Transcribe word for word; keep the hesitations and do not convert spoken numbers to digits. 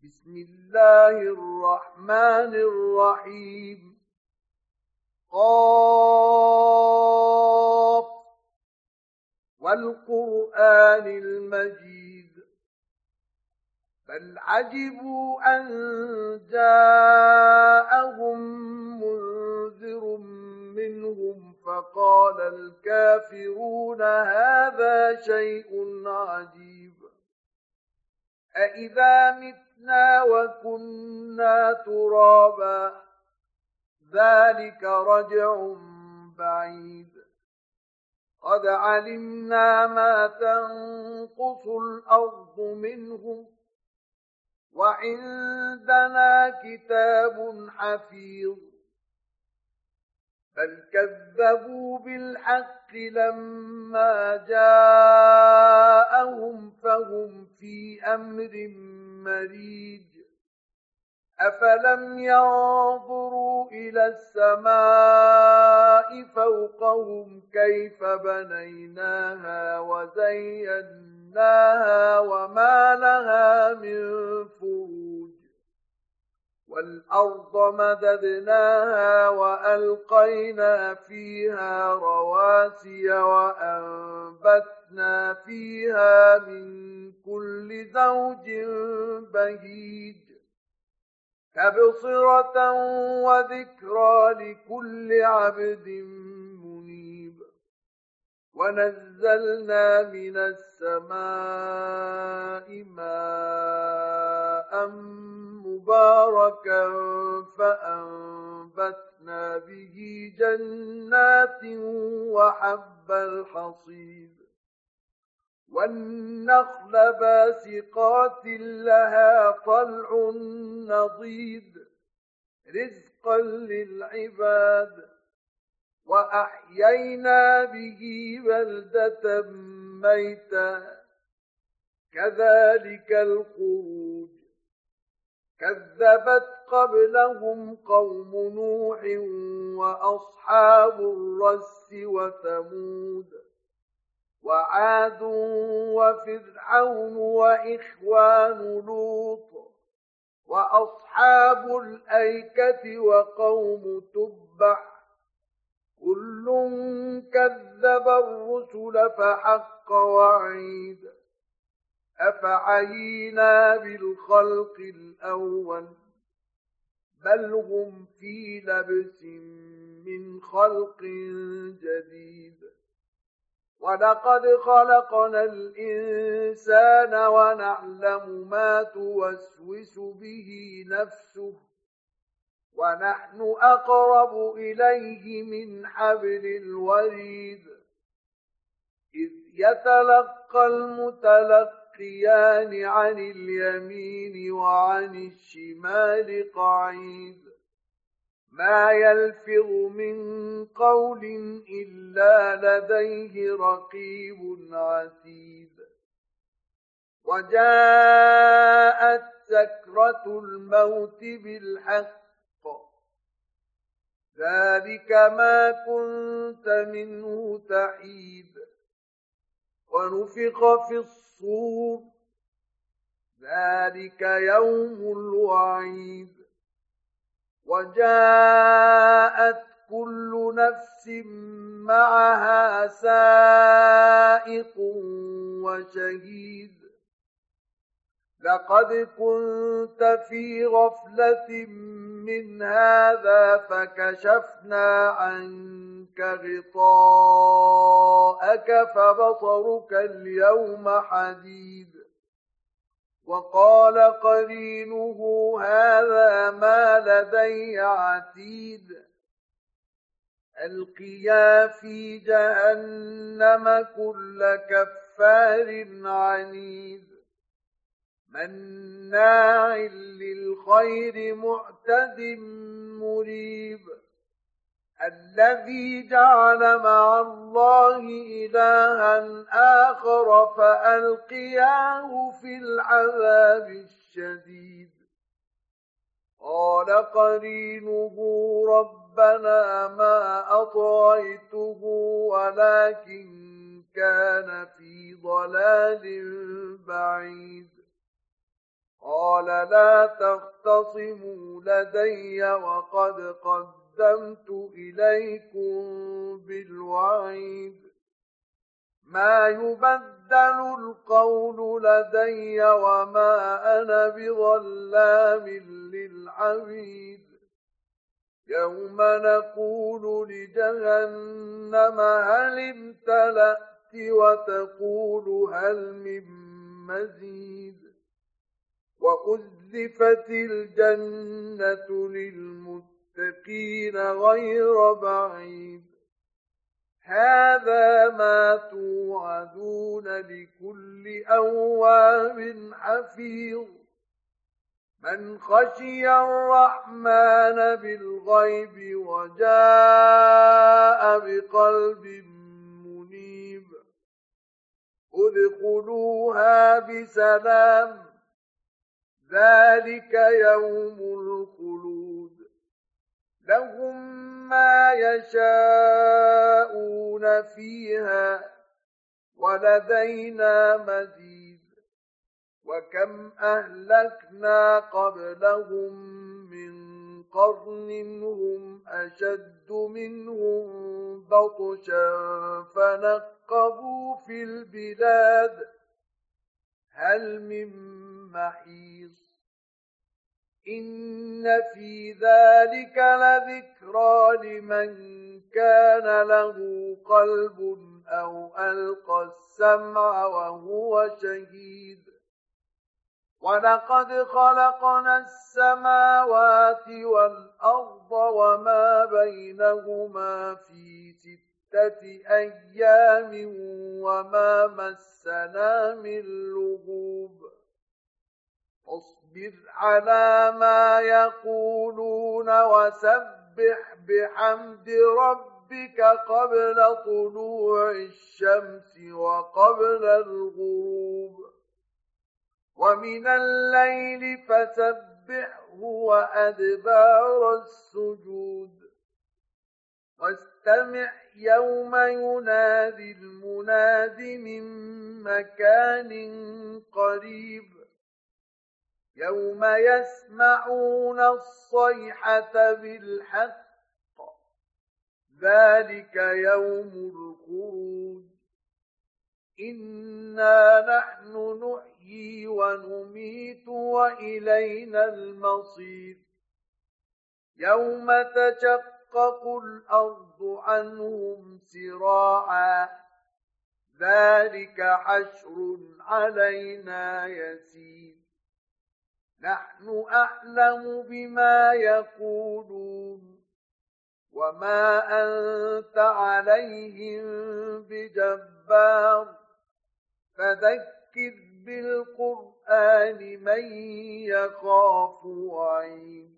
بسم الله الرحمن الرحيم. قاف والقرآن المجيد بل عجبوا أن جاءهم منذر منهم فقال الكافرون هذا شيء عجيب أإذا متنا وكنا ترابا ذلك رجع بعيد قد علمنا ما تنقص الأرض منهم وعندنا كتاب حفيظ بل كذبوا بالحق لما جاءهم فهم في أمر مريج أفلم ينظروا إلى السماء فوقهم كيف بنيناها وزيناها وما لها من فروج والأرض مددناها وألقينا فيها رواسي وأنبتنا فيها من كل زوج بهيج تبصرة وذكرى لكل عبد منيب ونزلنا من السماء ماء مباركا فأنبتنا به جنات وحب الحصيد والنخل باسقات لها طلع نضيد رزقا للعباد وأحيينا به بلدة ميتا كذلك الخروج كذبت قبلهم قوم نوح وأصحاب الرس وثمود وعاد وفرعون وإخوان لوط وأصحاب الأيكة وقوم تبع كل كذب الرسل فحق وعيد أفعينا بالخلق الأول بل هم في لبس من خلق جديد ولقد خلقنا الإنسان ونعلم ما توسوس به نفسه ونحن أقرب إليه من حبل الوريد إذ يتلقى المتلقيان عن اليمين وعن الشمال قعيد ما يلفظ من قول إلا لديه رقيب عتيد وجاءت سكرة الموت بالحق ذلك ما كنت منه تحيد ونفخ في الصور ذلك يوم الوعيد وجاءت كل نفس معها سائق وشهيد لقد كنت في غفلة من هذا فكشفنا عنك غطاءك فبصرك اليوم حديد وقال قرينه هذا ما لدي عتيد ألقيا في جهنم كل كفار عنيد مناع للخير معتد مريب الذي جعل مع الله إلها آخر فألقياه في العذاب الشديد قال قرينه ربنا ما أطغيته ولكن كان في ضلال بعيد قال لا تختصموا لدي وقد قدمت إليكم بالوعيد ما يبدل القول لدي وما أنا بظلام للعبيد يوم نقول لجهنم هل امتلأت وتقول هل من مزيد وأزلفت الجنة للمتقين غير بعيد هذا ما توعدون لكل أواب حفيظ من خشي الرحمن بالغيب وجاء بقلب منيب ادخلوها بسلام ذلك يوم الخلود لهم ما يشاءون فيها ولدينا مزيد وكم أهلكنا قبلهم من قرن هم أشد منهم بطشا فنقبوا في البلاد هل من محيص إن في ذلك لذكرى لمن كان له قلب أو ألقى السمع وهو شهيد ولقد خلقنا السماوات والأرض وما بينهما في ستة أيام وما مسنا من لغوب اصبر على ما يقولون وسبح بحمد ربك قبل طلوع الشمس وقبل الغروب ومن الليل فسبحه وأدبار السجود واستمع يوم ينادي المناد من مكان قريب يوم يسمعون الصيحة بالحق ذلك يوم الخروج إنا نحن نحيي ونميت وإلينا المصير يوم تشقق الأرض عنهم سراعا ذلك حشر علينا يسير نحن أعلم بما يقولون وما أنت عليهم بجبار فذكر بالقرآن من يخاف وعيد